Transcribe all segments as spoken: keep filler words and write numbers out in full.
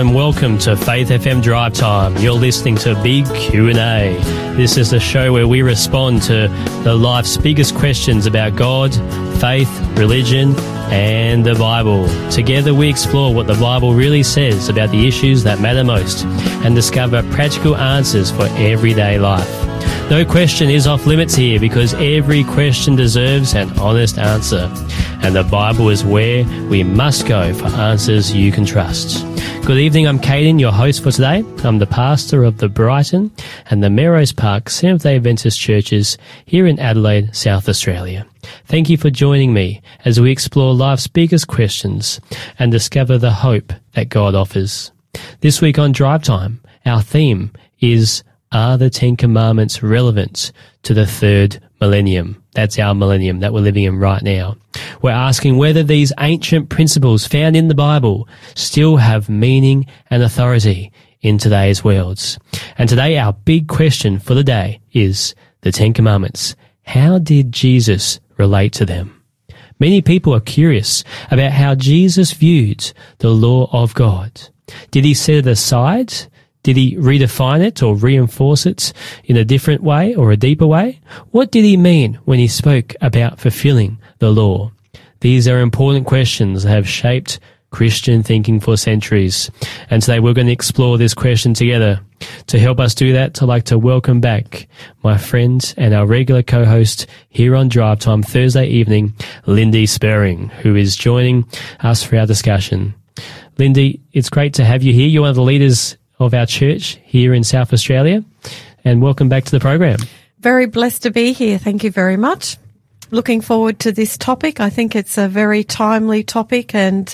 and welcome to Faith F M Drive Time. You're listening to Big Q and A. This is the show where we respond to the life's biggest questions about God, faith, religion, and the Bible. Together we explore what the Bible really says about the issues that matter most and discover practical answers for everyday life. No question is off limits here because every question deserves an honest answer. And the Bible is where we must go for answers you can trust. Good evening, I'm Caden, your host for today. I'm the pastor of the Brighton and the Merrose Park Seventh-day Adventist churches here in Adelaide, South Australia. Thank you for joining me as we explore life's biggest questions and discover the hope that God offers. This week on Drive Time, our theme is, are the Ten Commandments relevant to the third millennium? That's our millennium that we're living in right now. We're asking whether these ancient principles found in the Bible still have meaning and authority in today's worlds. And today our big question for the day is the Ten Commandments. How did Jesus relate to them? Many people are curious about how Jesus viewed the law of God. Did he set it aside? Did he redefine it or reinforce it in a different way or a deeper way? What did he mean when he spoke about fulfilling the law? These are important questions that have shaped Christian thinking for centuries. And today we're going to explore this question together. To help us do that, I'd like to welcome back my friend and our regular co-host here on Drive Time Thursday evening, Lindy Spurring, who is joining us for our discussion. Lindy, it's great to have you here. You're one of the leaders of our church here in South Australia, and welcome back to the program. Very blessed to be here. Thank you very much. Looking forward to this topic. I think it's a very timely topic, and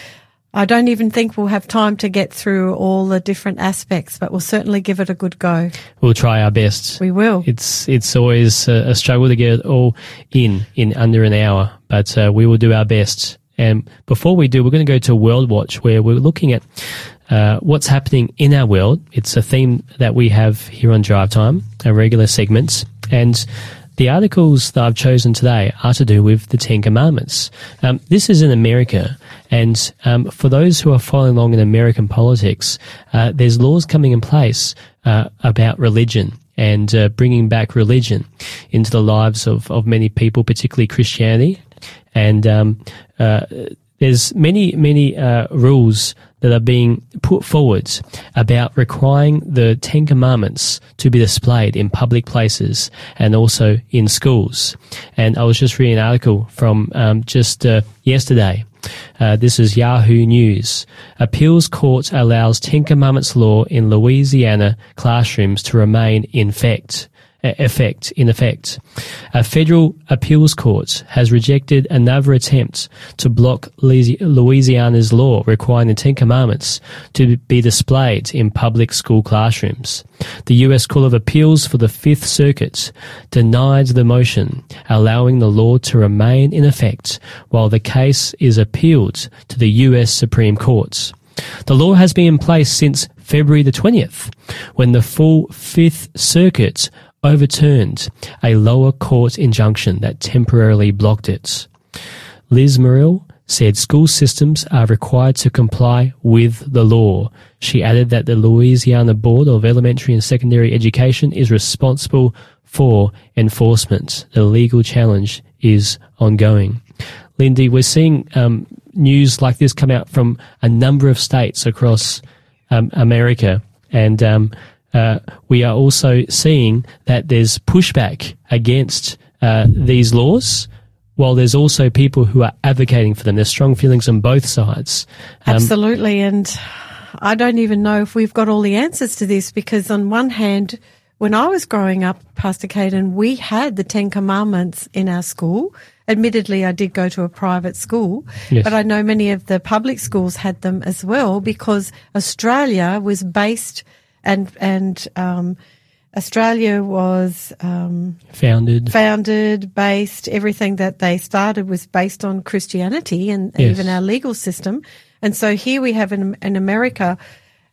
I don't even think we'll have time to get through all the different aspects, but we'll certainly give it a good go. We'll try our best. We will. It's it's always a, a struggle to get it all in in under an hour, but uh, we will do our best. And before we do, we're going to go to World Watch, where we're looking at uh, what's happening in our world. It's a theme that we have here on Drive Time, our regular segments. And the articles that I've chosen today are to do with the Ten Commandments. Um, this is in America. And um, for those who are following along in American politics, uh, there's laws coming in place uh, about religion and uh, bringing back religion into the lives of, of many people, particularly Christianity. And um, uh, there's many, many uh, rules that are being put forward about requiring the Ten Commandments to be displayed in public places and also in schools. And I was just reading an article from um, just uh, yesterday. Uh, this is Yahoo News. Appeals Court allows Ten Commandments law in Louisiana classrooms to remain in effect. Effect, in effect. A federal appeals court has rejected another attempt to block Louisiana's law requiring the Ten Commandments to be displayed in public school classrooms. The U S Court of Appeals for the Fifth Circuit denied the motion, allowing the law to remain in effect while the case is appealed to the U S Supreme Court. The law has been in place since February the twentieth, when the full Fifth Circuit overturned a lower court injunction that temporarily blocked it. Liz Muriel said school systems are required to comply with the law. She added that the Louisiana Board of Elementary and Secondary Education is responsible for enforcement. The legal challenge is ongoing. Lindy, we're seeing um, news like this come out from a number of states across um, America, and um, Uh, we are also seeing that there's pushback against uh, these laws, while there's also people who are advocating for them. There's strong feelings on both sides. Um, Absolutely, and I don't even know if we've got all the answers to this, because on one hand, when I was growing up, Pastor Caden, we had the Ten Commandments in our school. Admittedly, I did go to a private school, yes, but I know many of the public schools had them as well, because Australia was based And and um, Australia was um, founded, founded, based. Everything that they started was based on Christianity and, and yes, even our legal system. And so here we have in, in America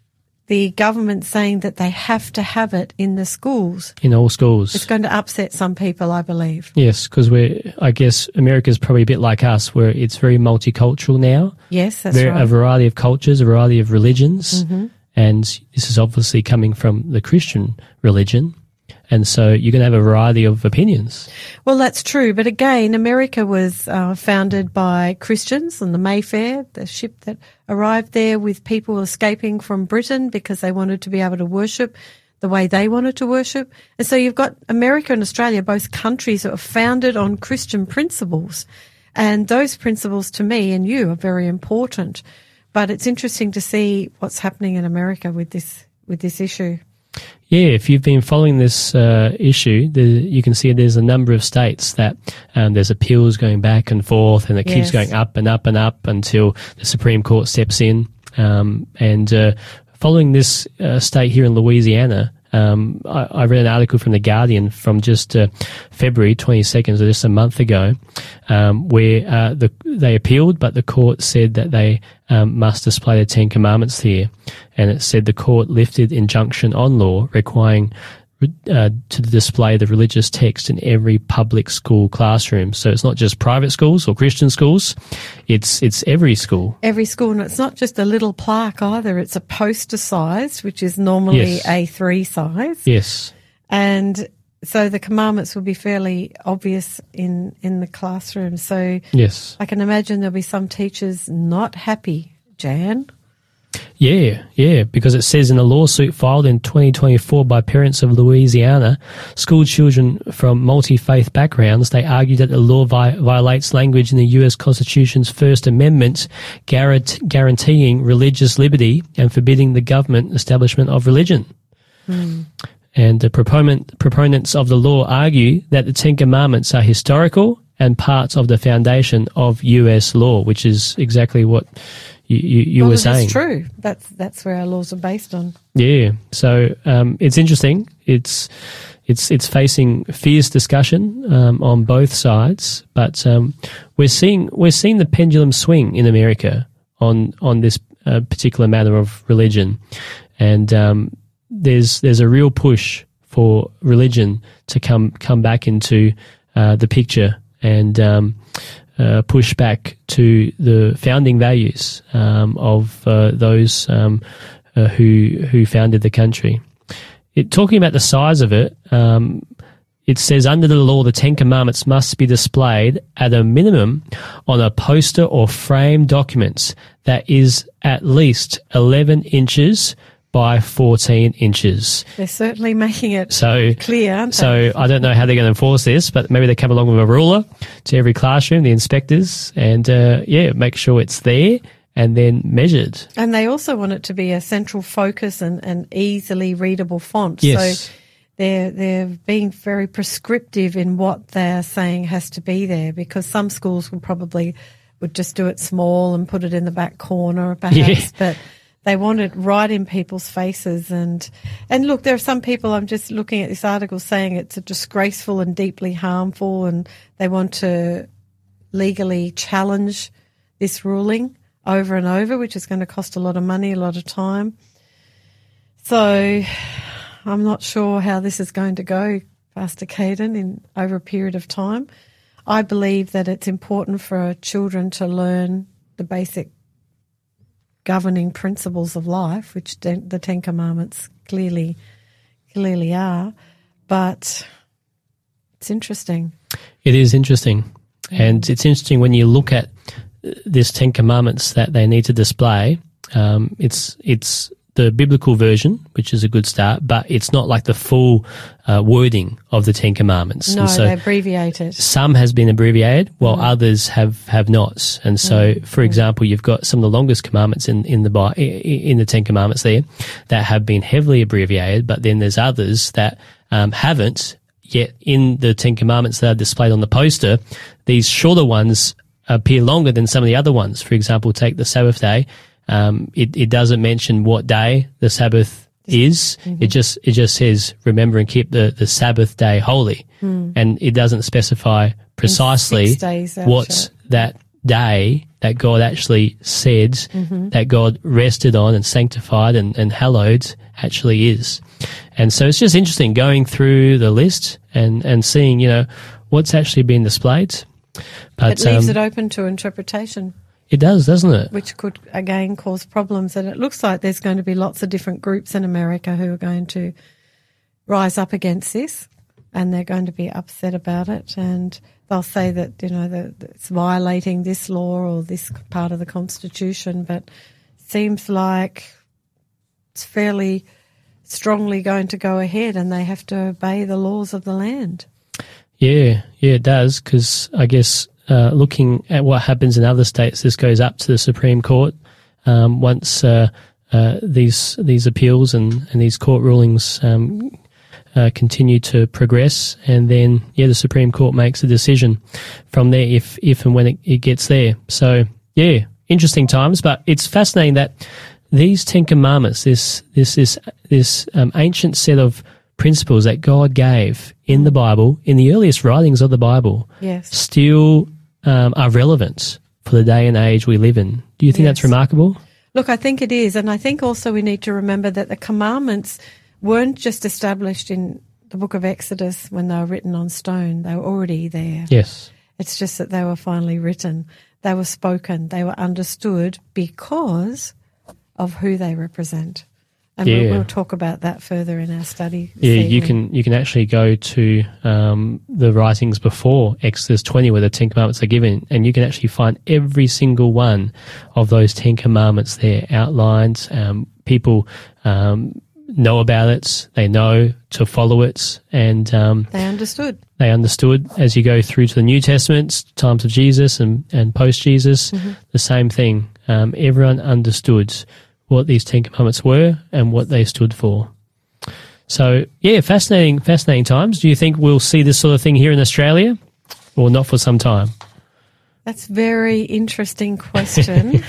the government saying that they have to have it in the schools. In all schools. It's going to upset some people, I believe. Yes, because we're, I guess America's probably a bit like us, where it's very multicultural now. Yes, that's Very, right. A variety of cultures, a variety of religions. Mm-hmm. And this is obviously coming from the Christian religion. And so you're going to have a variety of opinions. Well, that's true. But again, America was uh, founded by Christians on the Mayfair, the ship that arrived there with people escaping from Britain because they wanted to be able to worship the way they wanted to worship. And so you've got America and Australia, both countries that are founded on Christian principles. And those principles to me and you are very important. But it's interesting to see what's happening in America with this with this issue. Yeah, if you've been following this uh, issue, the, you can see there's a number of states that um, there's appeals going back and forth, and it Yes. keeps going up and up and up until the Supreme Court steps in. Um, and uh, following this uh, state here in Louisiana, um, I, I read an article from The Guardian from just uh, February twenty-second, so just a month ago, um, where uh, the, they appealed, but the court said that they um, must display the Ten Commandments here. And it said the court lifted injunction on law requiring uh, to display the religious text in every public school classroom. So it's not just private schools or Christian schools, it's it's every school. Every school, and it's not just a little plaque either. It's a poster size, which is normally Yes. A three size. Yes. And so the commandments will be fairly obvious in, in the classroom. So Yes. I can imagine there'll be some teachers not happy, Jan. Yeah, yeah, because it says in a lawsuit filed in twenty twenty-four by parents of Louisiana, school children from multi-faith backgrounds, they argue that the law vi- violates language in the U S Constitution's First Amendment guarant- guaranteeing religious liberty and forbidding the government establishment of religion. Mm. And the proponent, proponents of the law argue that the Ten Commandments are historical and parts of the foundation of U S law, which is exactly what you, you, you well, were that's saying. true. That's that's where our laws are based on. Yeah. So um, it's interesting. It's it's it's facing fierce discussion um, on both sides, but um, we're seeing we're seeing the pendulum swing in America on on this uh, particular matter of religion, and um, there's there's a real push for religion to come come back into uh, the picture and um, uh, push back to the founding values um, of uh, those um, uh, who who founded the country. It, talking about the size of it, um, it says under the law, the Ten Commandments must be displayed at a minimum on a poster or frame document that is at least eleven inches by fourteen inches. They're certainly making it So, clear, aren't so they? I don't know how they're going to enforce this, but maybe they come along with a ruler to every classroom, the inspectors, and uh, yeah, make sure it's there and then measured. And they also want it to be a central focus and an easily readable font. Yes. So they're they're being very prescriptive in what they're saying has to be there, because some schools will probably would just do it small and put it in the back corner perhaps, Yeah. but they want it right in people's faces. And and look, there are some people, I'm just looking at this article, saying it's a disgraceful and deeply harmful, and they want to legally challenge this ruling over and over, which is going to cost a lot of money, a lot of time. So I'm not sure how this is going to go, Pastor Caden, in over a period of time. I believe that it's important for children to learn the basic governing principles of life, which the Ten Commandments clearly clearly are. But it's interesting. It is interesting. And it's interesting when you look at this Ten Commandments that they need to display. Um, it's it's the biblical version, which is a good start, but it's not like the full uh, wording of the Ten Commandments. No, and so they abbreviate it. some has been abbreviated, while Mm. others have, have not. And so, Mm. for example, you've got some of the longest commandments in in the Bi- in the Ten Commandments there that have been heavily abbreviated, but then there's others that um, haven't. Yet in the Ten Commandments that are displayed on the poster, these shorter ones appear longer than some of the other ones. For example, take the Sabbath day. Um, it, it doesn't mention what day the Sabbath is. Mm-hmm. It just it just says remember and keep the, the Sabbath day holy, Mm. and it doesn't specify precisely six days thou what's shalt. that day that God actually said mm-hmm. that God rested on and sanctified and, and hallowed actually is. And so it's just interesting going through the list and, and seeing, you know, what's actually been displayed. But it leaves um, it open to interpretation. It does, doesn't it? Which could, again, cause problems. And it looks like there's going to be lots of different groups in America who are going to rise up against this, and they're going to be upset about it. And they'll say that, you know, that it's violating this law or this part of the Constitution, but it seems like it's fairly strongly going to go ahead and they have to obey the laws of the land. Yeah, yeah, it does, because I guess uh, looking at what happens in other states, this goes up to the Supreme Court um, once uh, uh, these these appeals and, and these court rulings um, uh, continue to progress, and then, yeah, the Supreme Court makes a decision from there if, if and when it, it gets there. So, yeah, interesting times, but it's fascinating that these Ten Commandments, this this this this um, ancient set of principles that God gave in the Bible, in the earliest writings of the Bible, yes, still um, are relevant for the day and age we live in. Do you think yes. that's remarkable? Look, I think it is, and I think also we need to remember that the commandments weren't just established in the book of Exodus when they were written on stone. They were already there. Yes. It's just that they were finally written. They were spoken. They were understood because of who they represent. And yeah. we'll, we'll talk about that further in our study. Yeah, evening. you can you can actually go to um, the writings before Exodus twenty where the Ten Commandments are given, and you can actually find every single one of those Ten Commandments there outlined. Um, people um, know about it, they know to follow it, and um, they understood. They understood as you go through to the New Testament, times of Jesus and, and post-Jesus, mm-hmm. the same thing. Um, everyone understood what these Ten Commandments were and what they stood for. So, yeah, fascinating, fascinating times. Do you think we'll see this sort of thing here in Australia, or not for some time? That's a very interesting question.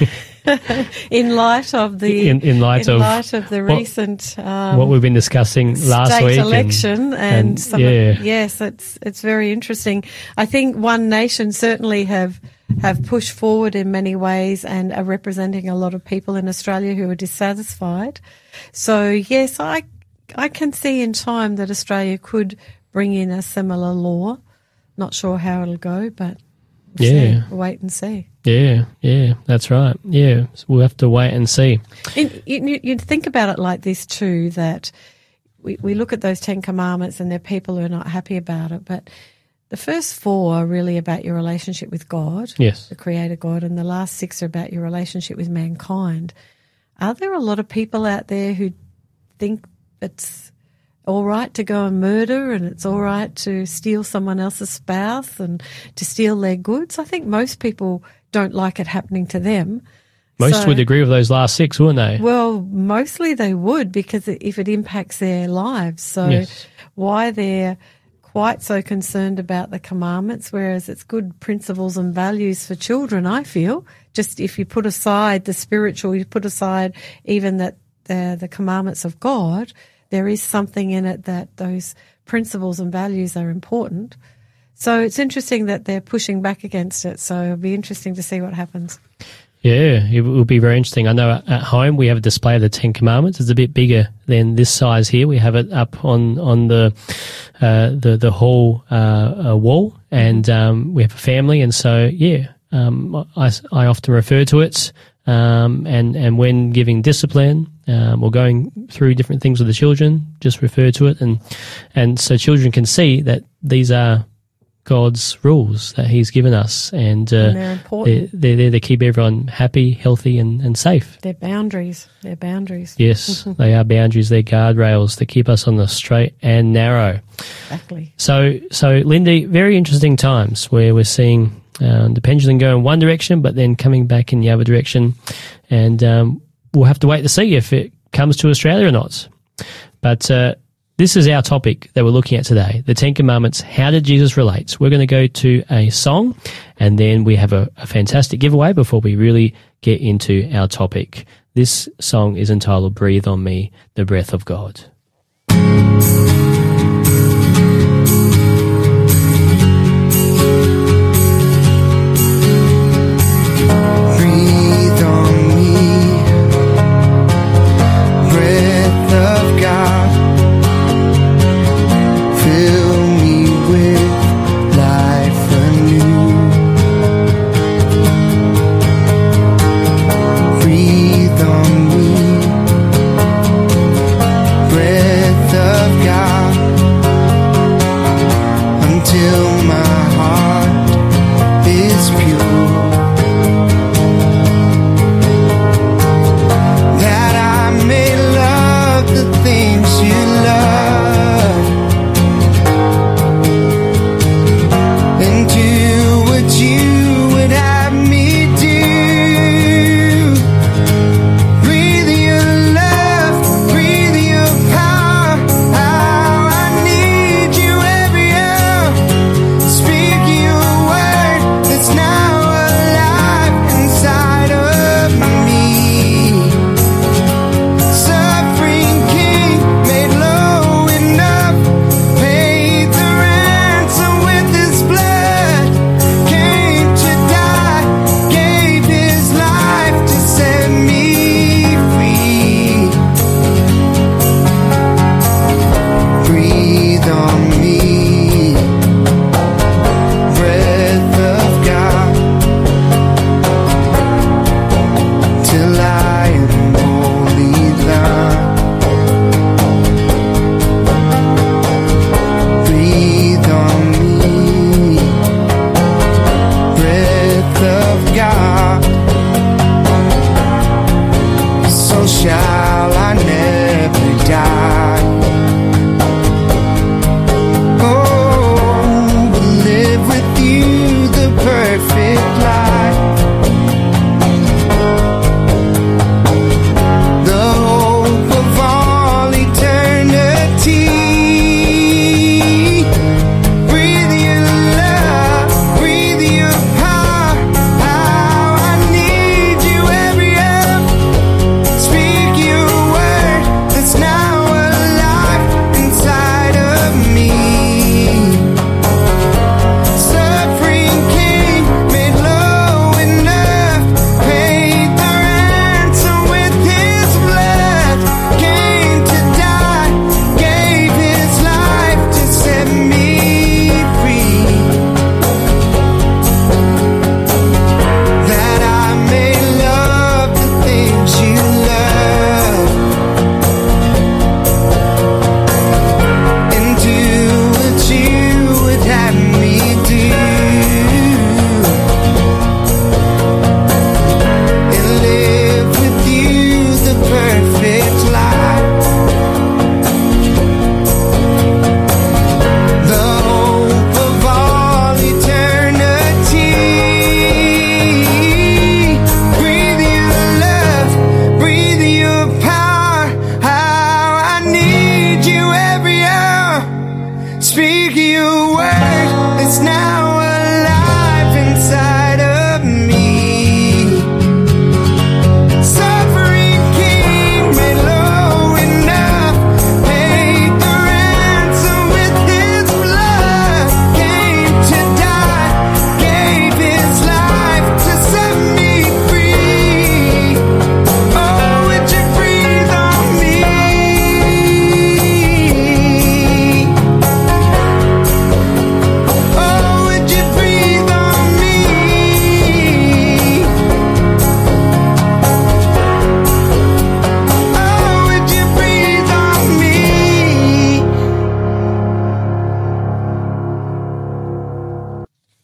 in light of the in, in light in of light of the what, recent um, what we've been discussing last state week, election, and, and, and some yeah. of, yes, it's it's very interesting. I think One Nation certainly have have pushed forward in many ways and are representing a lot of people in Australia who are dissatisfied. So yes, I I can see in time that Australia could bring in a similar law. Not sure how it'll go, but we'll yeah, see. We'll wait and see. Yeah, yeah, that's right. Yeah, so we'll have to wait and see. And you, you think about it like this too, that we, we look at those Ten Commandments and there are people who are not happy about it, but the first four are really about your relationship with God, yes, the Creator God, and the last six are about your relationship with mankind. Are there a lot of people out there who think it's all right to go and murder and it's all right to steal someone else's spouse and to steal their goods? I think most people don't like it happening to them. Most so, would agree with those last six, wouldn't they? Well, mostly they would, because if it impacts their lives. So yes. why they're quite so concerned about the commandments, whereas it's good principles and values for children, I feel. Just if you put aside the spiritual, you put aside even that the, the commandments of God, there is something in it that those principles and values are important. So it's interesting that they're pushing back against it. So it'll be interesting to see what happens. Yeah, it will be very interesting. I know at home we have a display of the Ten Commandments. It's a bit bigger than this size here. We have it up on on the uh, the the hall uh, uh, wall, and um, we have a family, and so yeah, um, I I often refer to it. Um, and, and when giving discipline, um, or going through different things with the children, just refer to it. And, and so children can see that these are God's rules that he's given us. And, uh, and they're important. They're, they're there to keep everyone happy, healthy and, and safe. They're boundaries. They're boundaries. Yes, they are boundaries. They're guardrails to keep us on the straight and narrow. Exactly. So, so Lindy, very interesting times where we're seeing Um, the pendulum go in one direction, but then coming back in the other direction. And um, we'll have to wait to see if it comes to Australia or not. But uh, this is our topic that we're looking at today, the Ten Commandments. How did Jesus relate? We're going to go to a song, and then we have a, a fantastic giveaway before we really get into our topic. This song is entitled Breathe on Me, the Breath of God.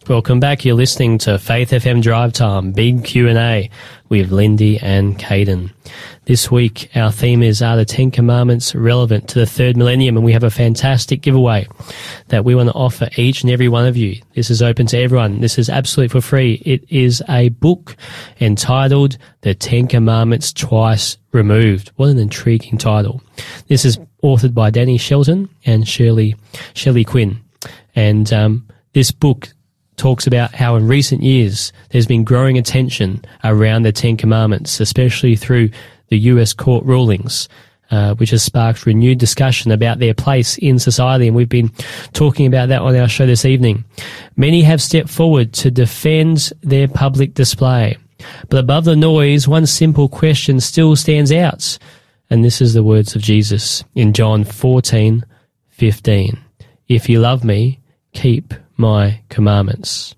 Welcome back. You're listening to Faith F M Drive Time, Big Q and A with Lindy and Caden. This week, our theme is, are the Ten Commandments relevant to the third millennium? And we have a fantastic giveaway that we want to offer each and every one of you. This is open to everyone. This is absolutely for free. It is a book entitled The Ten Commandments Twice Removed. What an intriguing title. This is authored by Danny Shelton and Shirley, Shelley Quinn. And um, this book talks about how in recent years there's been growing attention around the Ten Commandments, especially through the U S court rulings, uh, which has sparked renewed discussion about their place in society, and we've been talking about that on our show this evening. Many have stepped forward to defend their public display, but above the noise, one simple question still stands out, and this is the words of Jesus in John fourteen fifteen. If you love me, keep my commandments.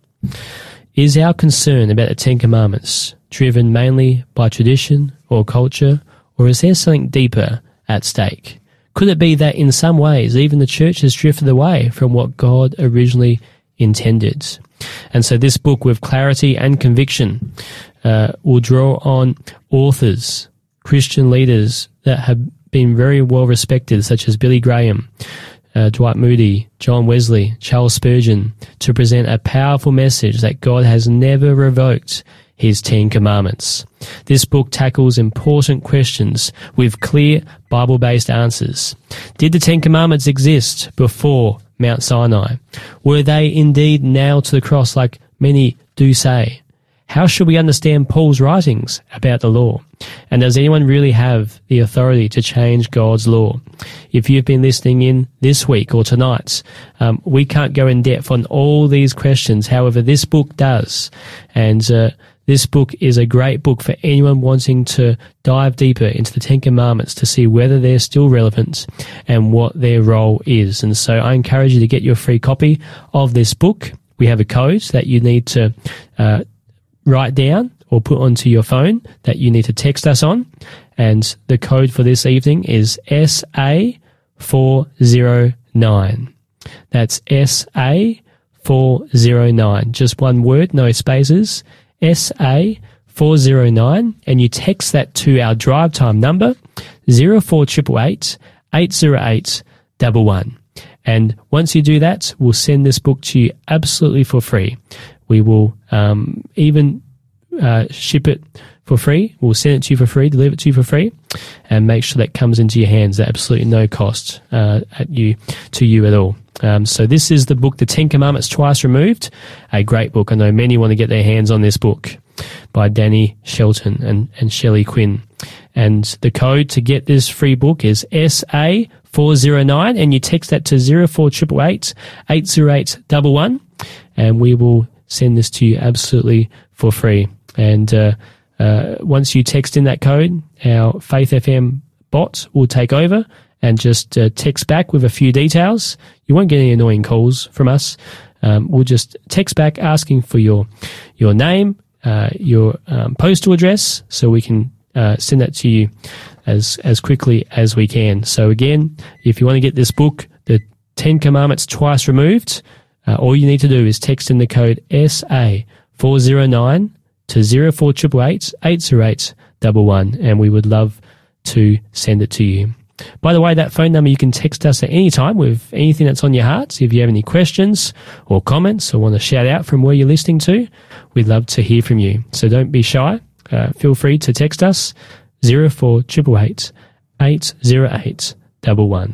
Is our concern about the Ten Commandments driven mainly by tradition or culture, or is there something deeper at stake? Could it be that in some ways even the church has drifted away from what God originally intended? And so this book, with clarity and conviction, uh, will draw on authors, Christian leaders that have been very well respected, such as Billy Graham, Uh, Dwight Moody, John Wesley, Charles Spurgeon, to present a powerful message that God has never revoked his Ten Commandments. This book tackles important questions with clear Bible-based answers. Did the Ten Commandments exist before Mount Sinai? Were they indeed nailed to the cross like many do say? How should we understand Paul's writings about the law? And does anyone really have the authority to change God's law? If you've been listening in this week or tonight, um, we can't go in depth on all these questions. However, this book does. And uh, this book is a great book for anyone wanting to dive deeper into the Ten Commandments to see whether they're still relevant and what their role is. And so I encourage you to get your free copy of this book. We have a code that you need to uh, write down or put onto your phone that you need to text us on. And the code for this evening is S A four oh nine. That's S A four oh nine. Just one word, no spaces. S A four oh nine. And you text that to our drive time number, zero four eight eight, eight zero eight one one. And once you do that, we'll send this book to you absolutely for free. We will um, even uh, ship it for free. We'll send it to you for free, deliver it to you for free, and make sure that comes into your hands at absolutely no cost uh, at you to you at all. Um, so this is the book, The Ten Commandments Twice Removed, a great book. I know many want to get their hands on this book by Danny Shelton and, and Shelley Quinn. And the code to get this free book is S A four oh nine, and you text that to zero four eight eight, eight zero eight one one, and we will send this to you absolutely for free. And uh, uh, once you text in that code, our Faith F M bot will take over and just uh, text back with a few details. You won't get any annoying calls from us. Um, we'll just text back asking for your your name, uh, your um, postal address, so we can uh, send that to you as as quickly as we can. So again, if you want to get this book, The Ten Commandments Twice Removed, Uh, all you need to do is text in the code S A four oh nine to zero four eight eight, eight zero eight one one, and we would love to send it to you. By the way, that phone number, you can text us at any time with anything that's on your heart. If you have any questions or comments or want to shout out from where you're listening to, we'd love to hear from you. So don't be shy. Uh, feel free to text us zero four eight eight, eight zero eight one one.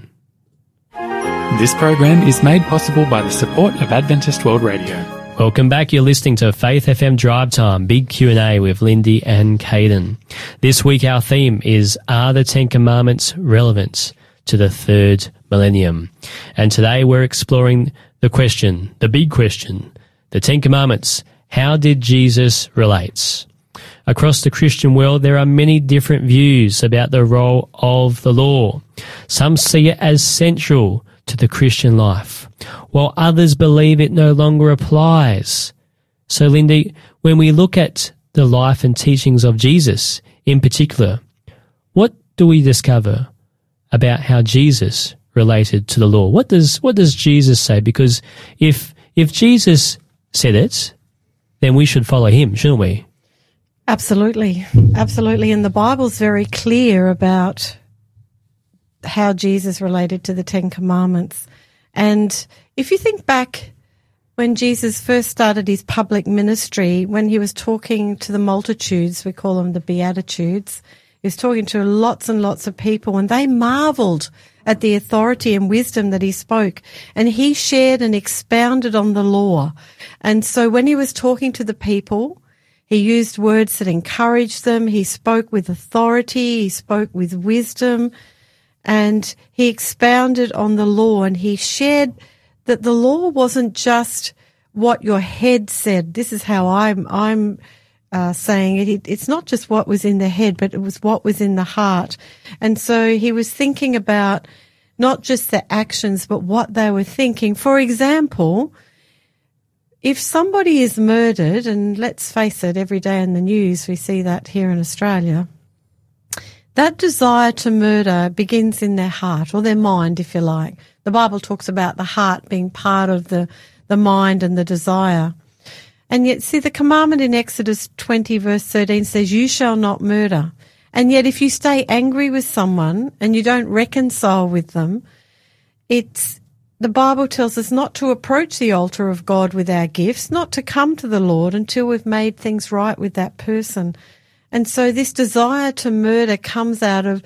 This program is made possible by the support of Adventist World Radio. Welcome back. You're listening to Faith F M Drive Time, Big Q and A with Lindy and Caden. This week our theme is, are the Ten Commandments relevant to the third millennium? And today we're exploring the question, the big question, the Ten Commandments. How did Jesus relate? Across the Christian world, there are many different views about the role of the law. Some see it as central to the Christian life, while others believe it no longer applies. So, Lindy, when we look at the life and teachings of Jesus in particular, what do we discover about how Jesus related to the law? What does what does Jesus say? Because if if Jesus said it, then we should follow him, shouldn't we? Absolutely. Absolutely. And the Bible's very clear about how Jesus related to the Ten Commandments. And if you think back when Jesus first started his public ministry, when he was talking to the multitudes, we call them the Beatitudes, he was talking to lots and lots of people, and they marveled at the authority and wisdom that he spoke. And he shared and expounded on the law. And so when he was talking to the people, he used words that encouraged them. He spoke with authority. He spoke with wisdom. And he expounded on the law, and he shared that the law wasn't just what your head said. This is how I'm, I'm uh, saying it. It's not just what was in the head, but it was what was in the heart. And so he was thinking about not just the actions, but what they were thinking. For example, if somebody is murdered, and let's face it, every day in the news we see that here in Australia, that desire to murder begins in their heart, or their mind, if you like. The Bible talks about the heart being part of the, the mind and the desire. And yet, see, the commandment in Exodus twenty verse thirteen says, you shall not murder. And yet if you stay angry with someone and you don't reconcile with them, it's, the Bible tells us not to approach the altar of God with our gifts, not to come to the Lord until we've made things right with that person. And so this desire to murder comes out of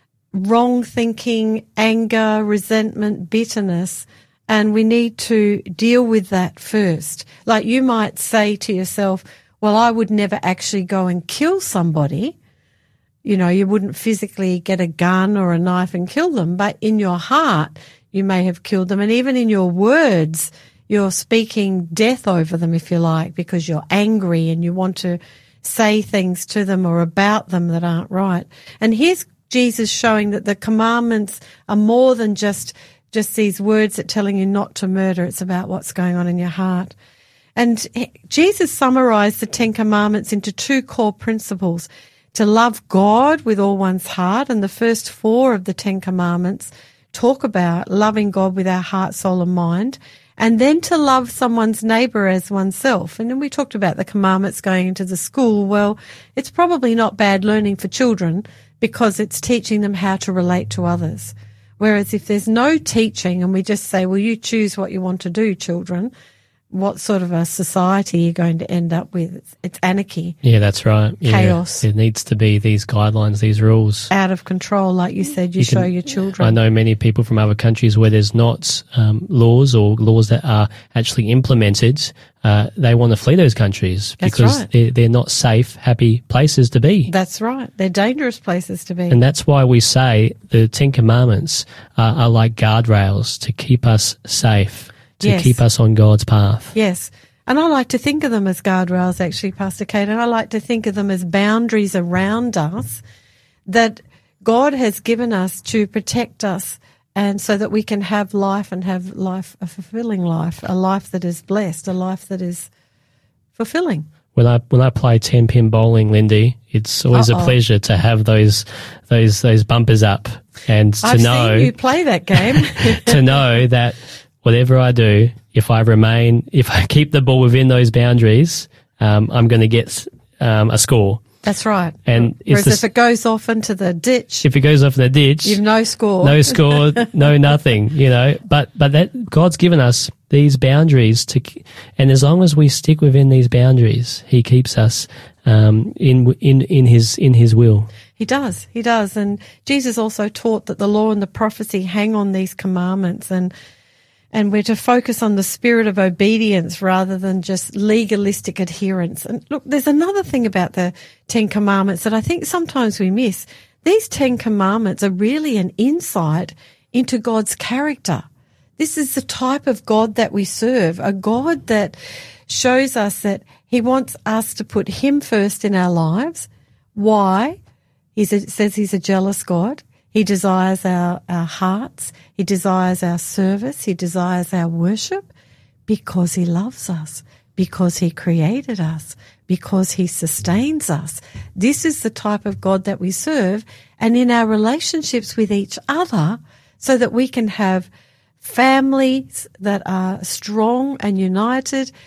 wrong thinking, anger, resentment, bitterness, and we need to deal with that first. Like you might say to yourself, well, I would never actually go and kill somebody. You know, you wouldn't physically get a gun or a knife and kill them, but in your heart, you may have killed them. And even in your words, you're speaking death over them, if you like, because you're angry and you want to say things to them or about them that aren't right. And here's Jesus showing that the commandments are more than just, just these words that telling you not to murder. It's about what's going on in your heart. And Jesus summarized the Ten Commandments into two core principles: to love God with all one's heart. And the first four of the Ten Commandments talk about loving God with our heart, soul and mind, and then to love someone's neighbour as oneself. And then we talked about the commandments going into the school. Well, it's probably not bad learning for children because it's teaching them how to relate to others. Whereas if there's no teaching and we just say, well, you choose what you want to do, children, what sort of a society you're going to end up with? It's, it's anarchy. Yeah, that's right. Chaos. Yeah, there needs to be these guidelines, these rules. Out of control, like you said, you, you show can, your children. I know many people from other countries where there's not um, laws or laws that are actually implemented. Uh, they want to flee those countries that's because right. they're, they're not safe, happy places to be. That's right. They're dangerous places to be. And that's why we say the Ten Commandments are, are like guardrails to keep us safe. To yes. keep us on God's path. Yes. And I like to think of them as guardrails, actually, Pastor Kate, and I like to think of them as boundaries around us that God has given us to protect us and so that we can have life and have life, a fulfilling life, a life that is blessed, a life that is fulfilling. When I when I play ten pin bowling, Lindy, it's always Uh-oh. a pleasure to have those those those bumpers up and to I've know seen you play that game. to know that whatever I do, if I remain, if I keep the ball within those boundaries, um, I'm going to get um, a score. That's right. And whereas it's if it goes off into the ditch, if it goes off in the ditch, you've no score, no score, no nothing. You know, but but that God's given us these boundaries to, and as long as we stick within these boundaries, He keeps us um, in in in His in His will. He does. He does. And Jesus also taught that the law and the prophecy hang on these commandments, and. And we're to focus on the spirit of obedience rather than just legalistic adherence. And look, there's another thing about the Ten Commandments that I think sometimes we miss. These Ten Commandments are really an insight into God's character. This is the type of God that we serve, a God that shows us that He wants us to put Him first in our lives. Why? He says He's a jealous God. He desires our, our hearts. He desires our service. He desires our worship because He loves us, because He created us, because He sustains us. This is the type of God that we serve, and in our relationships with each other, so that we can have families that are strong and united,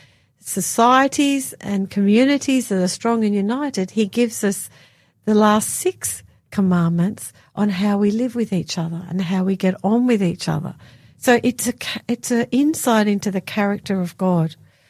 societies and communities that are strong and united, he gives us the last six commandments on how we live with each other and how we get on with each other. So it's a, it's an insight into the character of God.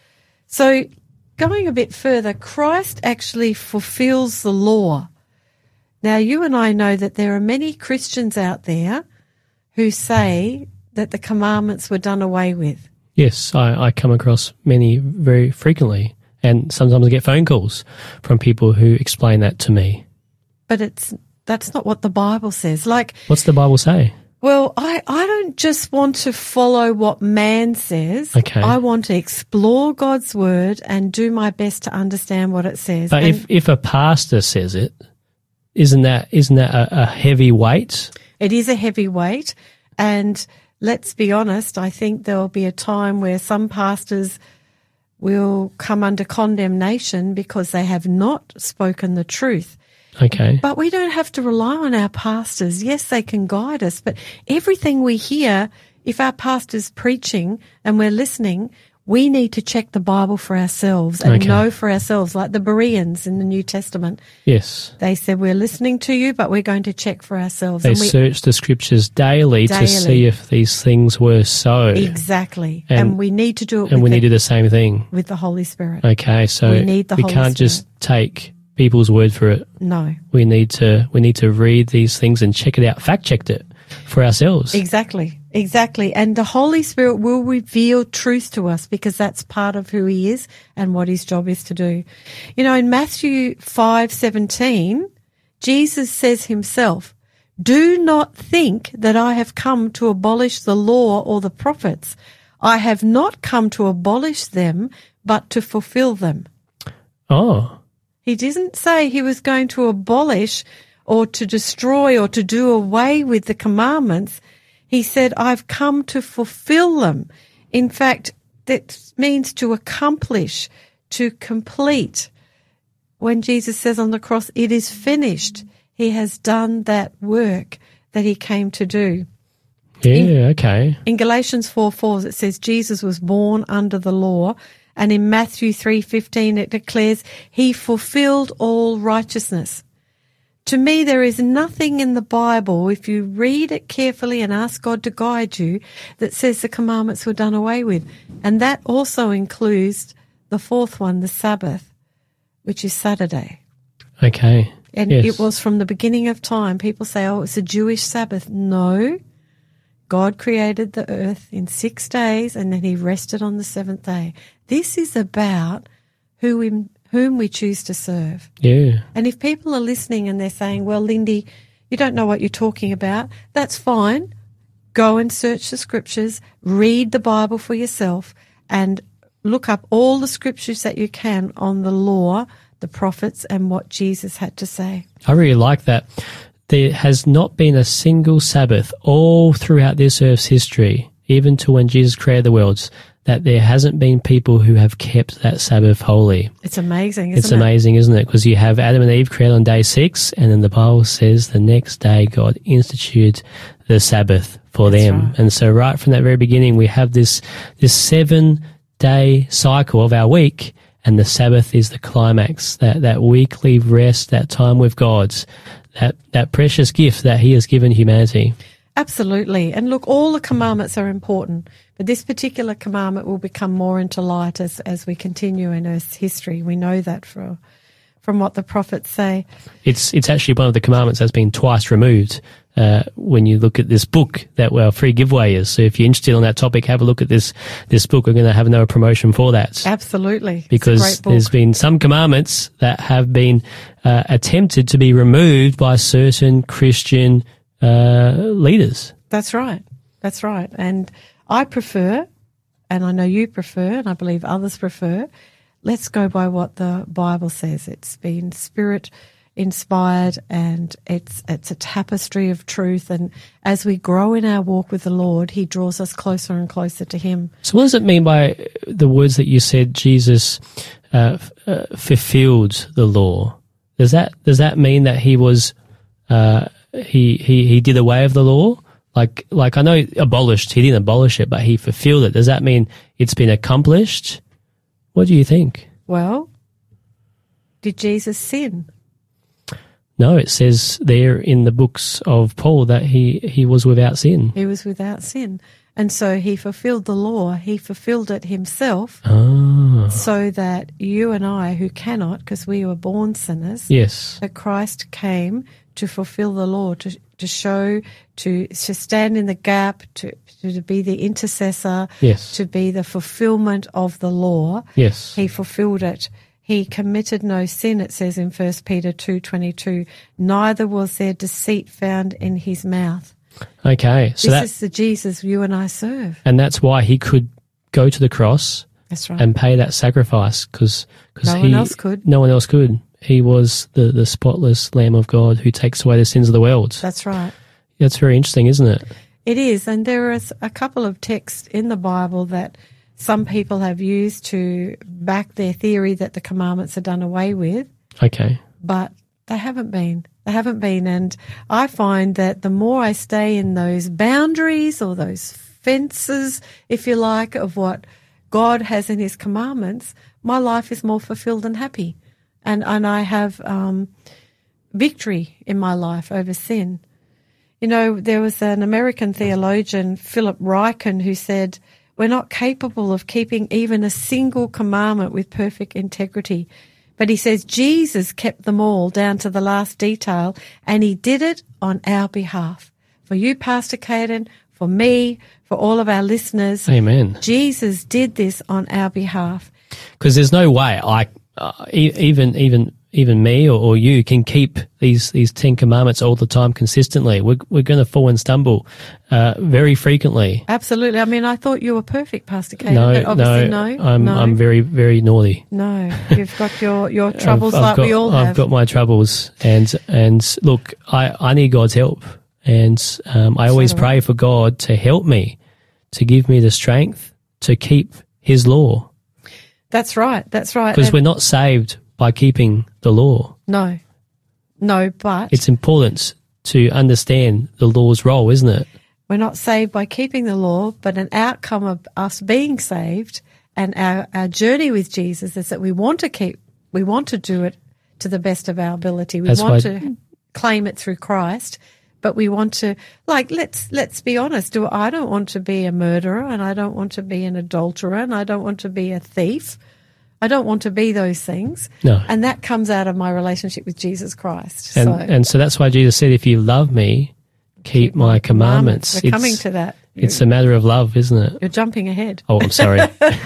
So going a bit further, Christ actually fulfills the law. Now, you and I know that there are many Christians out there who say that the commandments were done away with. Yes, I, I come across many very frequently, and sometimes I get phone calls from people who explain that to me. But it's that's not what the Bible says. Like, what's the Bible say? Well, I, I don't just want to follow what man says. Okay. I want to explore God's word and do my best to understand what it says. But and if, if a pastor says it, isn't that isn't that a, a heavy weight? It is a heavy weight, and let's be honest, I think there will be a time where some pastors will come under condemnation because they have not spoken the truth. Okay. But we don't have to rely on our pastors. Yes, they can guide us, but everything we hear, if our pastor's preaching and we're listening, we need to check the Bible for ourselves and Okay. know for ourselves, like the Bereans in the New Testament. Yes. They said, we're listening to you, but we're going to check for ourselves. They And we, search the scriptures daily, Daily. to see if these things were so. Exactly. And- And, we need to do it And we with, need to the, do the same thing. with the Holy Spirit. Okay, so We need the we Holy can't just Spirit. take people's word for it. No. We need to we need to read these things and check it out, fact check it for ourselves. Exactly, exactly. And the Holy Spirit will reveal truth to us because that's part of who he is and what his job is to do. You know, in Matthew five seventeen, Jesus says himself, "Do not think that I have come to abolish the law or the prophets. I have not come to abolish them, but to fulfill them." Oh, He didn't say he was going to abolish or to destroy or to do away with the commandments. He said, I've come to fulfill them. In fact, that means to accomplish, to complete. When Jesus says on the cross, it is finished, he has done that work that he came to do. yeah, okay. In Galatians four four, it says Jesus was born under the law. And in Matthew three fifteen, it declares he fulfilled all righteousness. To me, there is nothing in the Bible, if you read it carefully and ask God to guide you, that says the commandments were done away with. And that also includes the fourth one, the Sabbath, which is Saturday. Okay. And yes. it was from the beginning of time. People say, oh, it's a Jewish Sabbath. No. God created the earth in six days and then he rested on the seventh day. This is about who we, whom we choose to serve. Yeah. And if people are listening and they're saying, well, Lindy, you don't know what you're talking about, that's fine. Go and search the scriptures, read the Bible for yourself, and look up all the scriptures that you can on the law, the prophets, and what Jesus had to say. I really like that. There has not been a single Sabbath all throughout this earth's history, even to when Jesus created the worlds, that there hasn't been people who have kept that Sabbath holy. It's amazing, isn't It's it? amazing, isn't it? Because you have Adam and Eve created on day six, and then the Bible says the next day God instituted the Sabbath for That's them. right. And so right from that very beginning, we have this, this seven-day cycle of our week, and the Sabbath is the climax, that, that weekly rest, that time with God, that, that precious gift that he has given humanity. Absolutely. And look, all the commandments are important, but this particular commandment will become more into light as, as we continue in Earth's history. We know that for, from what the prophets say. It's it's actually one of the commandments that's been twice removed uh, when you look at this book that our free giveaway is. So if you're interested on that topic, have a look at this this book. We're going to have another promotion for that. Absolutely. Because it's a great book. there's been some commandments that have been uh, attempted to be removed by certain Christian uh, leaders. That's right. That's right. And I prefer, and I know you prefer, and I believe others prefer, let's go by what the Bible says. It's been spirit inspired and it's it's a tapestry of truth. And as we grow in our walk with the Lord, he draws us closer and closer to him. So what does it mean by the words that you said Jesus uh, f- uh, fulfilled the law? Does that does that mean that he was uh, he he he did away with the law? Like like I know abolished, he didn't abolish it, but he fulfilled it. Does that mean it's been accomplished? What do you think? Well, did Jesus sin? No, it says there in the books of Paul that he, he was without sin. He was without sin. And so he fulfilled the law. He fulfilled it himself Ah, so that you and I, who cannot, because we were born sinners, yes. that Christ came to fulfill the law, to to show, to to stand in the gap, to, to be the intercessor, Yes. to be the fulfillment of the law. Yes. He fulfilled it. He committed no sin, it says in First Peter two twenty-two. Neither was there deceit found in his mouth. Okay. So this that, is the Jesus you and I serve. and that's why he could go to the cross That's right. and pay that sacrifice, because No he, one else could. No one else could. He was the, the spotless Lamb of God who takes away the sins of the world. That's right. That's very interesting, isn't it? It is, and there is a couple of texts in the Bible that some people have used to back their theory that the commandments are done away with, Okay. but they haven't been. They haven't been, and I find that the more I stay in those boundaries or those fences, if you like, of what God has in his commandments, my life is more fulfilled and happy. And, and I have um, victory in my life over sin. You know, there was an American theologian, Philip Ryken, who said, we're not capable of keeping even a single commandment with perfect integrity. But he says Jesus kept them all down to the last detail, and he did it on our behalf. For you, Pastor Caden, for me, for all of our listeners, Amen. Jesus did this on our behalf. Because there's no way I, uh, e- even even even me or, or you can keep these these Ten Commandments all the time consistently. We're we're going to fall and stumble uh, very frequently. Absolutely. I mean, I thought you were perfect, Pastor Caden, No, but obviously no, no. I'm no. I'm very very naughty. No, you've got your, your troubles I've, I've like got, we all have. I've got my troubles, and and look, I, I need God's help, and um, I always do I. pray for God to help me, to give me the strength to keep His law, That's right. That's right. because And- we're not saved by keeping the law. No. No, but It's important to understand the law's role, isn't it? we're not saved by keeping the law, but an outcome of us being saved and our, our journey with Jesus is that we want to keep, we want to do it to the best of our ability. We That's want why- to claim it through Christ, but we want to, like, let's let's be honest. Do I don't want to be a murderer, and I don't want to be an adulterer, and I don't want to be a thief. I don't want to be those things. No. And that comes out of my relationship with Jesus Christ. And so and so that's why Jesus said, "If you love me, keep, my commandments." We're coming It's, to that. it's a matter of love, isn't it? You're jumping ahead. Oh, I'm sorry.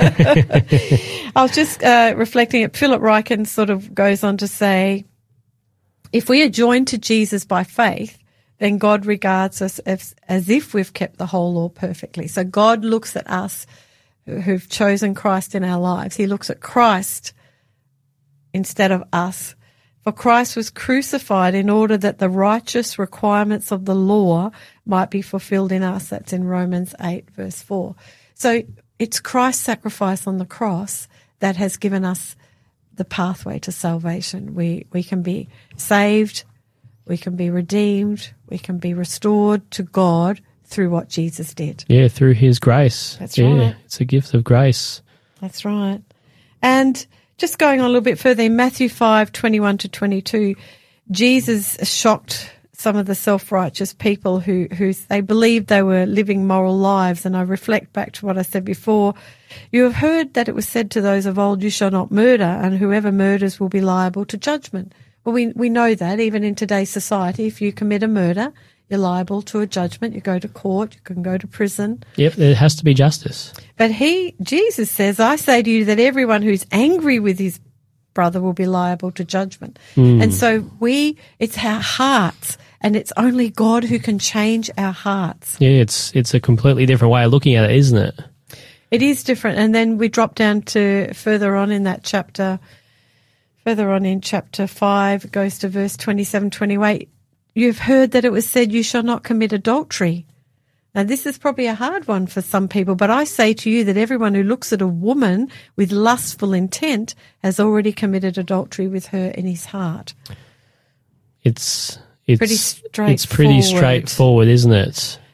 I was just uh, reflecting it. Philip Ryken sort of goes on to say, if we are joined to Jesus by faith, then God regards us as, as if we've kept the whole law perfectly. So God looks at us who've chosen Christ in our lives. He looks at Christ instead of us. For Christ was crucified in order that the righteous requirements of the law might be fulfilled in us. That's in Romans eight, verse four. So it's Christ's sacrifice on the cross that has given us the pathway to salvation. We we can be saved, we can be redeemed, we can be restored to God through what Jesus did. Yeah, through His grace. That's yeah, right. It's a gift of grace. That's right. And just going on a little bit further, in Matthew five, twenty-one to twenty-two, Jesus shocked some of the self-righteous people who, who they believed they were living moral lives. And I reflect back to what I said before. You have heard that it was said to those of old, you shall not murder, and whoever murders will be liable to judgment. Well, we, we know that even in today's society, if you commit a murder, you're liable to a judgment. You go to court, you can go to prison. Yep, there has to be justice. But he, Jesus says, I say to you that everyone who's angry with his brother will be liable to judgment. Mm. And so we, it's our hearts, and it's only God who can change our hearts. Yeah, it's it's a completely different way of looking at it, isn't it? It is different. And then we drop down to further on in that chapter, further on in chapter five, it goes to verse twenty-seven, twenty-eight. You've heard that it was said, you shall not commit adultery. Now, this is probably a hard one for some people, but I say to you that everyone who looks at a woman with lustful intent has already committed adultery with her in his heart. It's it's Pretty it's pretty straightforward. straightforward, isn't it?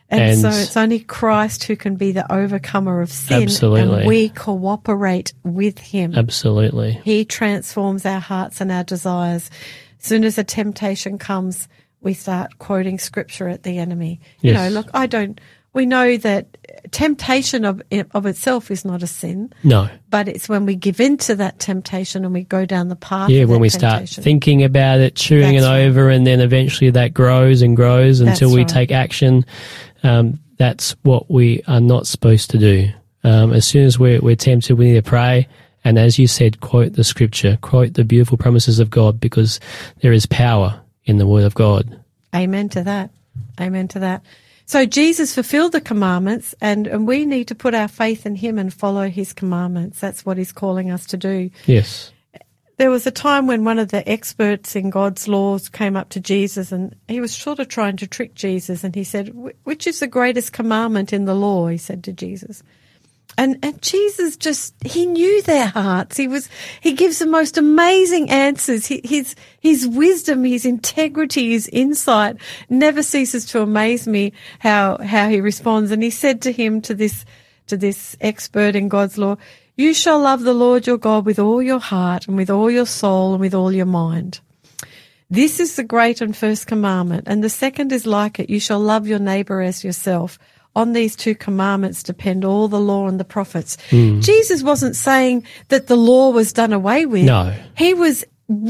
And, And- so it's only Christ who can be the overcomer of sin. Absolutely. And we cooperate with him. Absolutely. He transforms our hearts and our desires. As soon as a temptation comes, we start quoting scripture at the enemy. You Yes. know, look, I don't, we know that temptation of, of itself is not a sin, No. but it's when we give in to that temptation and we go down the path Yeah, of when that we start temptation. thinking about it, chewing That's it right. over, and then eventually that grows and grows until That's we right. take action. Um, that's what we are not supposed to do. Um, as soon as we're, we're tempted, we need to pray. And as you said, quote the scripture, quote the beautiful promises of God, because there is power in the word of God. Amen to that. Amen to that. So Jesus fulfilled the commandments, and, and we need to put our faith in him and follow his commandments. That's what he's calling us to do. Yes. There was a time when one of the experts in God's laws came up to Jesus, and he was sort of trying to trick Jesus, and he said, which is the greatest commandment in the law? He said to Jesus. And and Jesus just, he knew their hearts. He was, he gives the most amazing answers. He, his, his wisdom, his integrity, his insight never ceases to amaze me how, how he responds. And he said to him, to this, to this expert in God's law, you shall love the Lord your God with all your heart and with all your soul and with all your mind. This is the great and first commandment. And the second is like it. You shall love your neighbor as yourself. On these two commandments depend all the law and the prophets. Mm. Jesus wasn't saying that the law was done away with. No. He was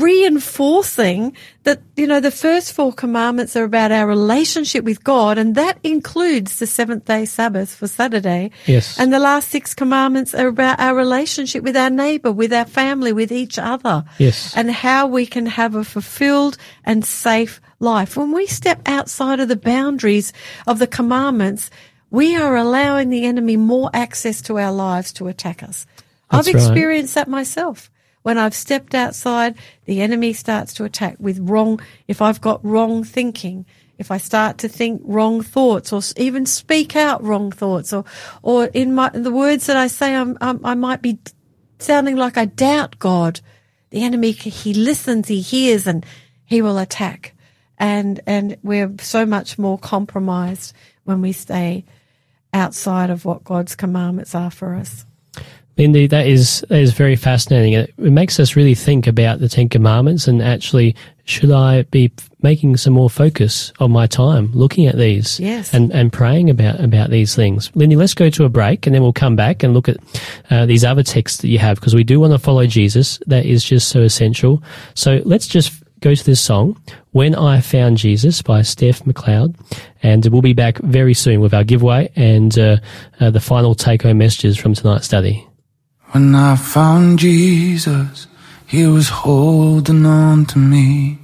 reinforcing that, you know, the first four commandments are about our relationship with God, and that includes the seventh day Sabbath for Saturday. Yes. And the last six commandments are about our relationship with our neighbor, with our family, with each other. Yes. And how we can have a fulfilled and safe life. When we step outside of the boundaries of the commandments, we are allowing the enemy more access to our lives to attack us. That's I've right. experienced that myself. When I've stepped outside, the enemy starts to attack with wrong, if I've got wrong thinking, if I start to think wrong thoughts or even speak out wrong thoughts, or, or in my, the words that I say, I'm, I'm, I might be sounding like I doubt God. The enemy, he listens, he hears, and he will attack. And, and we're so much more compromised when we stay outside of what God's commandments are for us. Lindy, that is that is very fascinating. It, it makes us really think about the Ten Commandments and actually, should I be making some more focus on my time looking at these Yes. and, and praying about, about these things? Lindy, let's go to a break and then we'll come back and look at uh, these other texts that you have, because we do want to follow Jesus. That is just so essential. So let's just go to this song, When I Found Jesus by Steph McLeod, and we'll be back very soon with our giveaway and uh, uh, the final take-home messages from tonight's study. When I found Jesus, he was holding on to me.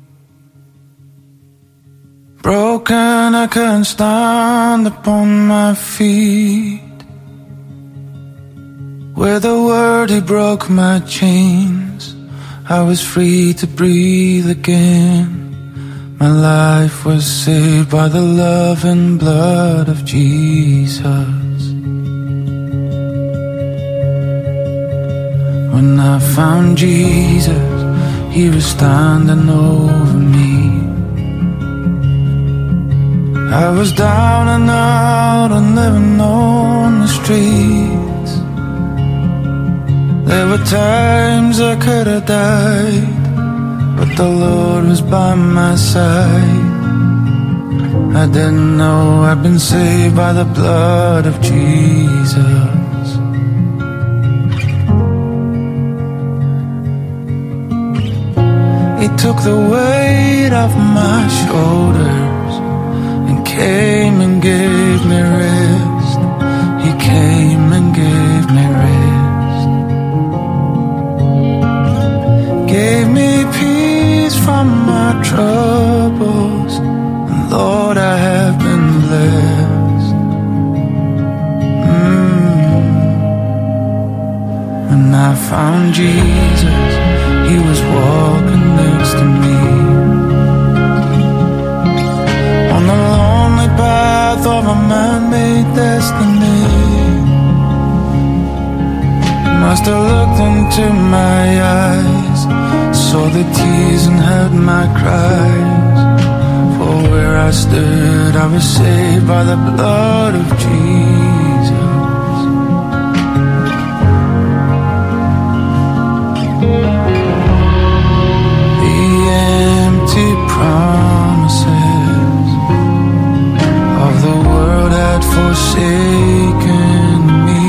Broken, I couldn't stand upon my feet. With a word, he broke my chains. I was free to breathe again. My life was saved by the love and blood of Jesus. When I found Jesus, he was standing over me. I was down and out and living on the streets. There were times I could have died, but the Lord was by my side. I didn't know I'd been saved by the blood of Jesus. He took the weight off my shoulders and came and gave me rest. He came and gave me rest. Gave me peace from my troubles, and Lord, I have been blessed. mm. When I found Jesus, he was walking next to me. On the lonely path of a man-made destiny, must have looked into my eyes, saw the tears and heard my cries. For where I stood, I was saved by the blood of Jesus. The empty promises of the world had forsaken me.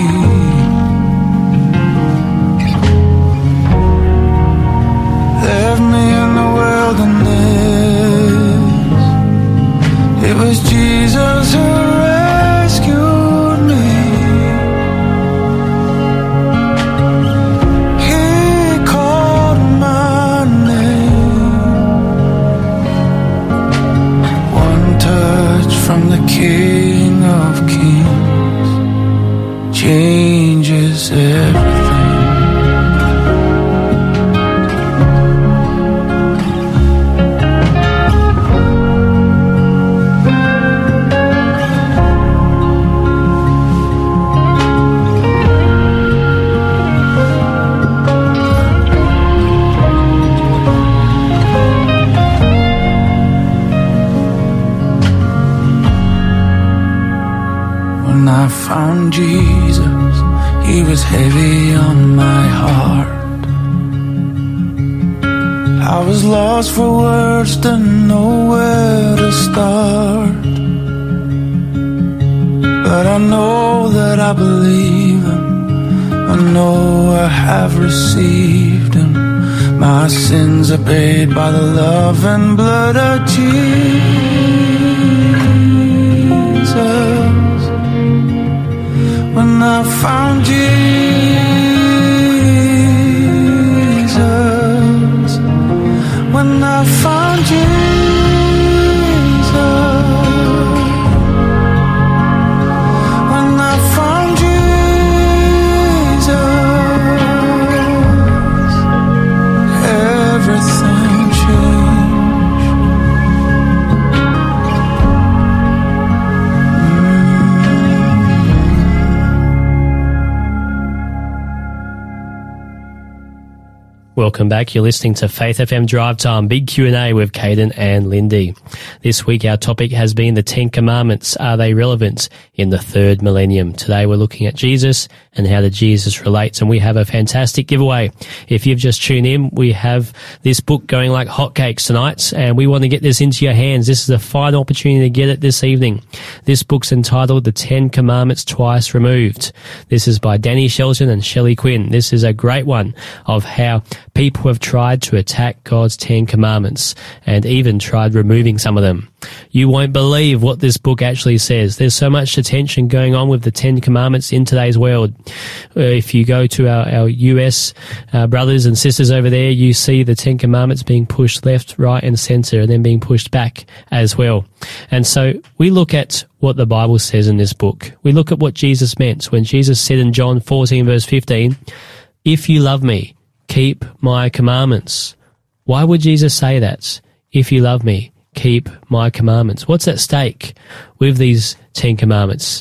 Left me in the wilderness. It was Jesus who rescued me. He called my name. One touch from the King of Kings changes everything. When I found Jesus, he was heavy on my heart. I was lost for words, didn't know where to start. But I know that I believe him, I know I have received him. My sins are paid by the love and blood of Jesus. When I found Jesus, when I found Jesus, when I found Jesus, everything changed. Welcome back. You're listening to Faith F M Drive Time, Big Q and A with Caden and Lindy. This week our topic has been the Ten Commandments. Are they relevant in the third millennium? Today we're looking at Jesus and how the Jesus relates, and we have a fantastic giveaway. If you've just tuned in, we have this book going like hotcakes tonight, and we want to get this into your hands. This is the final opportunity to get it this evening. This book's entitled The Ten Commandments Twice Removed. This is by Danny Shelton and Shelley Quinn. This is a great one of how people have tried to attack God's Ten Commandments and even tried removing some of them. You won't believe what this book actually says. There's so much attention going on with the Ten Commandments in today's world. Uh, if you go to our, our U S uh, brothers and sisters over there, you see the Ten Commandments being pushed left, right, and center, and then being pushed back as well. And so we look at what the Bible says in this book. We look at what Jesus meant when Jesus said in John fourteen, verse fifteen, "If you love me, keep my commandments." Why would Jesus say that? If you love me, keep my commandments. What's at stake with these Ten Commandments?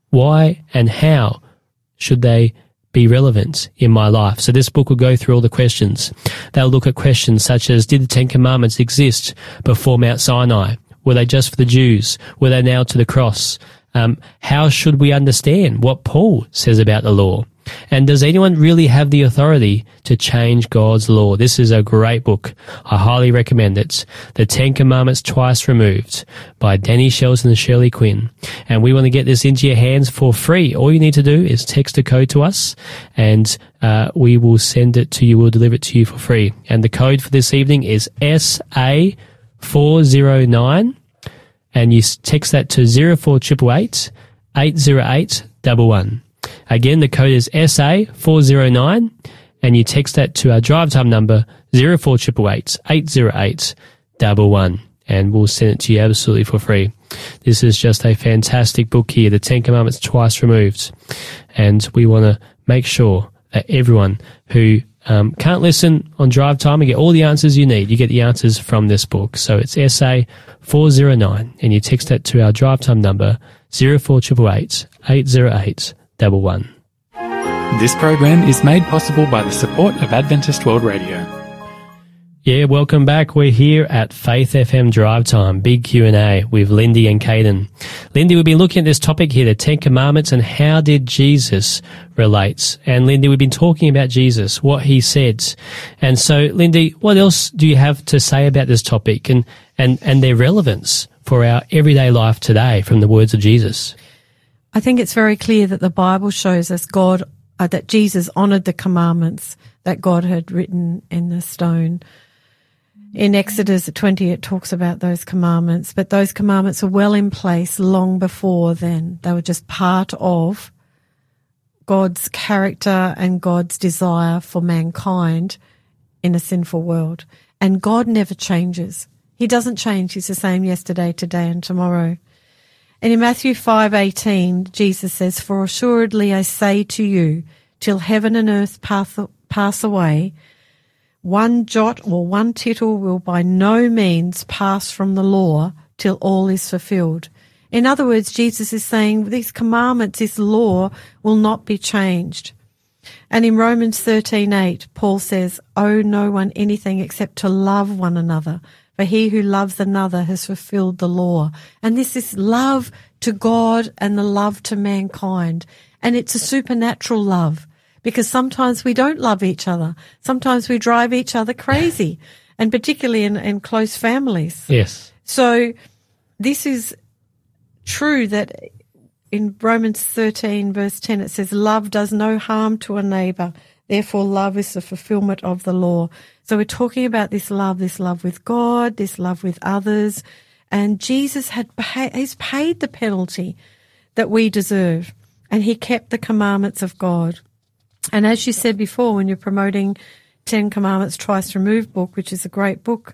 Why and how should they be relevant in my life? So this book will go through all the questions. They'll look at questions such as, did the Ten Commandments exist before Mount Sinai? Were they just for the Jews? Were they nailed to the cross? Um, how should we understand what Paul says about the law? And does anyone really have the authority to change God's law? This is a great book. I highly recommend it. The Ten Commandments Twice Removed by Danny Shelton and Shirley Quinn. And we want to get this into your hands for free. All you need to do is text a code to us, and uh, we will send it to you. We'll deliver it to you for free. And the code for this evening is S A four zero nine, and you text that to zero four eight eight, eight zero eight one one. Again, the code is S A four zero nine, and you text that to our drive time number zero four eight eight, eight zero eight one one, and we'll send it to you absolutely for free. This is just a fantastic book here, The Ten Commandments Twice Removed, and we want to make sure that everyone who um, can't listen on drive time and get all the answers you need, you get the answers from this book. So it's S A four zero nine, and you text that to our drive time number zero four eight eight, eight zero eight one one. This program is made possible by the support of Adventist World Radio. Yeah, welcome back. We're here at Faith F M Drive Time, big Q and A with Lindy and Caden. Lindy, we've been looking at this topic here, the Ten Commandments, and how did Jesus relate? And Lindy, we've been talking about Jesus, what he said. And so, Lindy, what else do you have to say about this topic and, and, and their relevance for our everyday life today from the words of Jesus? I think it's very clear that the Bible shows us God, uh, that Jesus honoured the commandments that God had written in the stone. In Exodus twenty, it talks about those commandments, but those commandments were well in place long before then. They were just part of God's character and God's desire for mankind in a sinful world. And God never changes. He doesn't change. He's the same yesterday, today, and tomorrow. And in Matthew five eighteen, Jesus says, "For assuredly I say to you, till heaven and earth pass, pass away, one jot or one tittle will by no means pass from the law till all is fulfilled." In other words, Jesus is saying these commandments, this law, will not be changed. And in Romans thirteen eight, Paul says, "Owe no one anything except to love one another, for he who loves another has fulfilled the law." And this is love to God and the love to mankind. And it's a supernatural love. Because sometimes we don't love each other. Sometimes we drive each other crazy, and particularly in, in close families. Yes. So this is true that in Romans thirteen verse ten it says, "Love does no harm to a neighbour. Therefore love is the fulfilment of the law." So we're talking about this love, this love with God, this love with others. And Jesus had pay, he's paid the penalty that we deserve. And he kept the commandments of God. And as you said before, when you're promoting Ten Commandments Twice Removed book, which is a great book,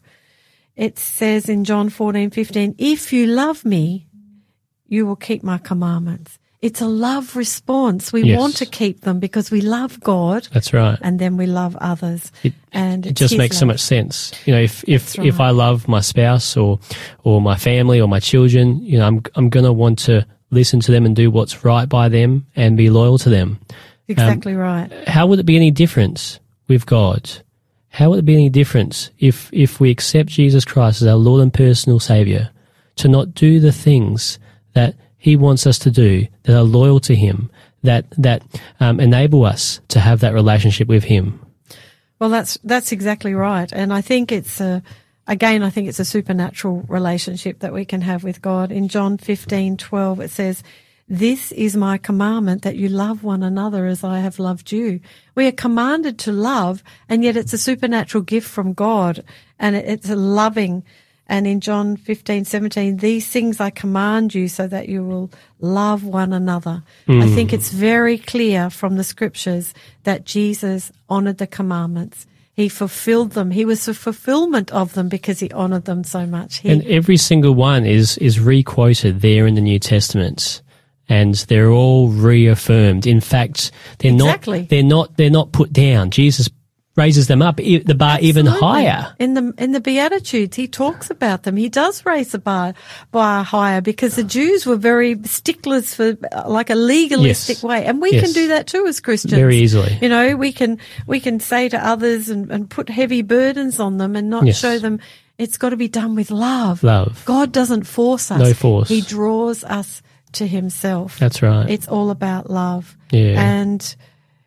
it says in John fourteen fifteen, "If you love me, you will keep my commandments." It's a love response. We Yes. want to keep them because we love God. That's right. And then we love others. It, and it it's just his makes so love. much sense. You know, if if, That's right. if I love my spouse or or my family or my children, you know, I'm I'm going to want to listen to them and do what's right by them and be loyal to them. Exactly um, right. How would it be any different with God? How would it be any different if if we accept Jesus Christ as our Lord and personal Saviour, to not do the things that he wants us to do, that are loyal to him, that that um, enable us to have that relationship with him? Well, that's that's exactly right. And I think it's a, again, I think it's a supernatural relationship that we can have with God. In John fifteen twelve, it says, "This is my commandment, that you love one another as I have loved you." We are commanded to love, and yet it's a supernatural gift from God, and it's a loving. And in John fifteen seventeen, "These things I command you so that you will love one another." Mm. I think it's very clear from the scriptures that Jesus honoured the commandments. He fulfilled them. He was the fulfillment of them because he honoured them so much. He, and every single one is, is re-quoted there in the New Testament. And they're all reaffirmed. In fact, they're exactly. not they're not they're not put down. Jesus raises them up, the bar Absolutely. even higher. In the in the Beatitudes, he talks about them. He does raise the bar bar higher because the Jews were very sticklers for like a legalistic yes. way, and we yes. can do that too as Christians very easily. You know, we can we can say to others and, and put heavy burdens on them and not yes. show them. It's got to be done with love. Love. God doesn't force us. No force. He draws us to himself. That's right. It's all about love. Yeah. And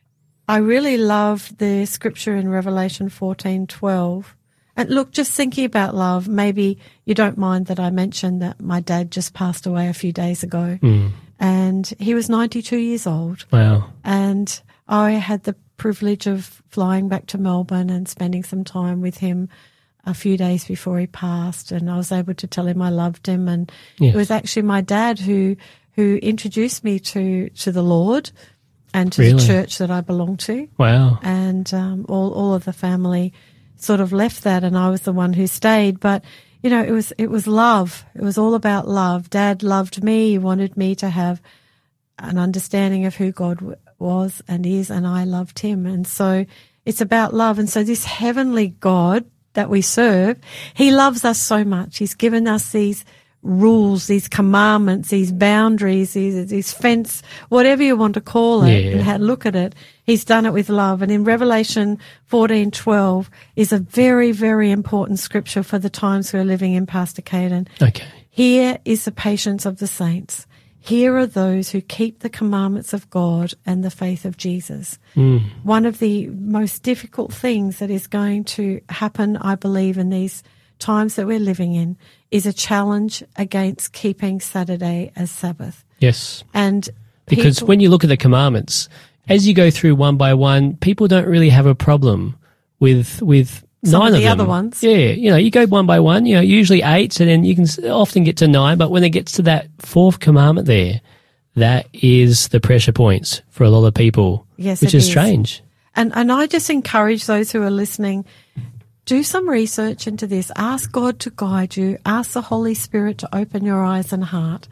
I really love the scripture in Revelation fourteen twelve. And look, just thinking about love, maybe you don't mind that I mentioned that my dad just passed away a few days ago. Mm. And he was ninety-two years old. Wow. And I had the privilege of flying back to Melbourne and spending some time with him a few days before he passed, and I was able to tell him I loved him. And yes. it was actually my dad who who introduced me to, to the Lord and to really? the church that I belong to. Wow. And um, all all of the family sort of left that, and I was the one who stayed. But you know, it was it was love. It was all about love. Dad loved me. He wanted me to have an understanding of who God w- was and is, and I loved him. And so it's about love. And so this heavenly God that we serve, he loves us so much. He's given us these rules, these commandments, these boundaries, these, these fence, whatever you want to call it, Yeah. and how, look at it. He's done it with love. And in Revelation fourteen twelve is a very, very important scripture for the times we're living in, Pastor Caden. Okay. Here is the patience of the saints. Here are those who keep the commandments of God and the faith of Jesus. Mm. One of the most difficult things that is going to happen, I believe, in these times that we're living in is a challenge against keeping Saturday as Sabbath. Yes. And Because people, when you look at the commandments, as you go through one by one, people don't really have a problem with with Some nine of of the them. other ones. Yeah, you know, you go one by one, you know, usually eight, and then you can s- often get to nine, but when it gets to that fourth commandment there, that is the pressure points for a lot of people, Yes, which it is is. strange. And, and I just encourage those who are listening, do some research into this. Ask God to guide you. Ask the Holy Spirit to open your eyes and heart,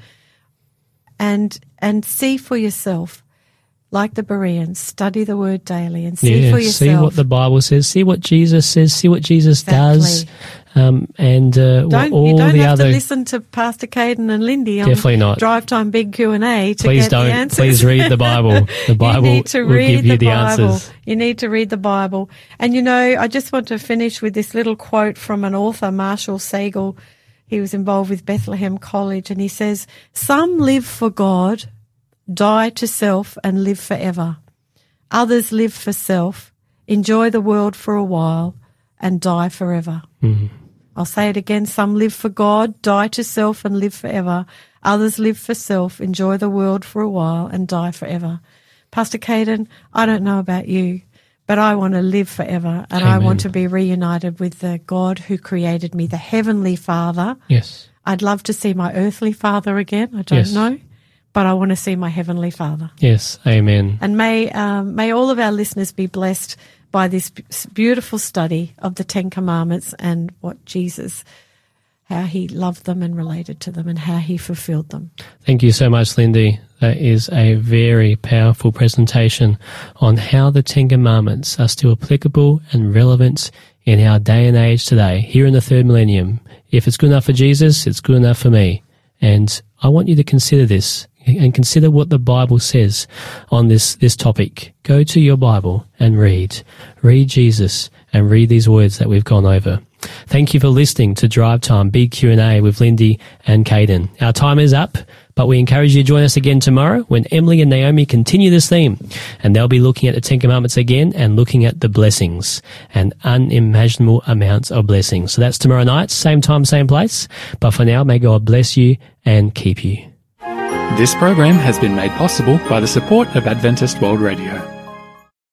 and and see for yourself. Like the Bereans, study the word daily and see yeah, for yourself. see what the Bible says, see what Jesus says, see what Jesus does, Exactly. um, and uh, what Don't, all you don't the have other. to listen to Pastor Caden and Lindy on Definitely not. Drive Time Big Q and A to Please get don't. the answers. Please read the Bible. The Bible you need to will read give you the, the Bible. answers. You need to read the Bible. And you know, I just want to finish with this little quote from an author, Marshall Sagel. He was involved with Bethlehem College, and he says, "Some live for God, die to self, and live forever. Others live for self, enjoy the world for a while, and die forever." Mm. I'll say it again. Some live for God, die to self, and live forever. Others live for self, enjoy the world for a while, and die forever. Pastor Caden, I don't know about you, but I want to live forever, and I Amen. want to be reunited with the God who created me, the Heavenly Father. Yes. I'd love to see my earthly father again. I don't Yes. know, but I want to see my Heavenly Father. Yes. Amen. And may um, may all of our listeners be blessed by this b- beautiful study of the Ten Commandments and what Jesus, how he loved them and related to them and how he fulfilled them. Thank you so much, Lindy. That is a very powerful presentation on how the Ten Commandments are still applicable and relevant in our day and age today, here in the third millennium. If it's good enough for Jesus, it's good enough for me. And I want you to consider this and consider what the Bible says on this, this topic. Go to your Bible and read. Read Jesus and read these words that we've gone over. Thank you for listening to Drive Time Big Q and A with Lindy and Caden. Our time is up, but we encourage you to join us again tomorrow when Emily and Naomi continue this theme, and they'll be looking at the Ten Commandments again and looking at the blessings and unimaginable amounts of blessings. So that's tomorrow night, same time, same place. But for now, may God bless you and keep you. This program has been made possible by the support of Adventist World Radio.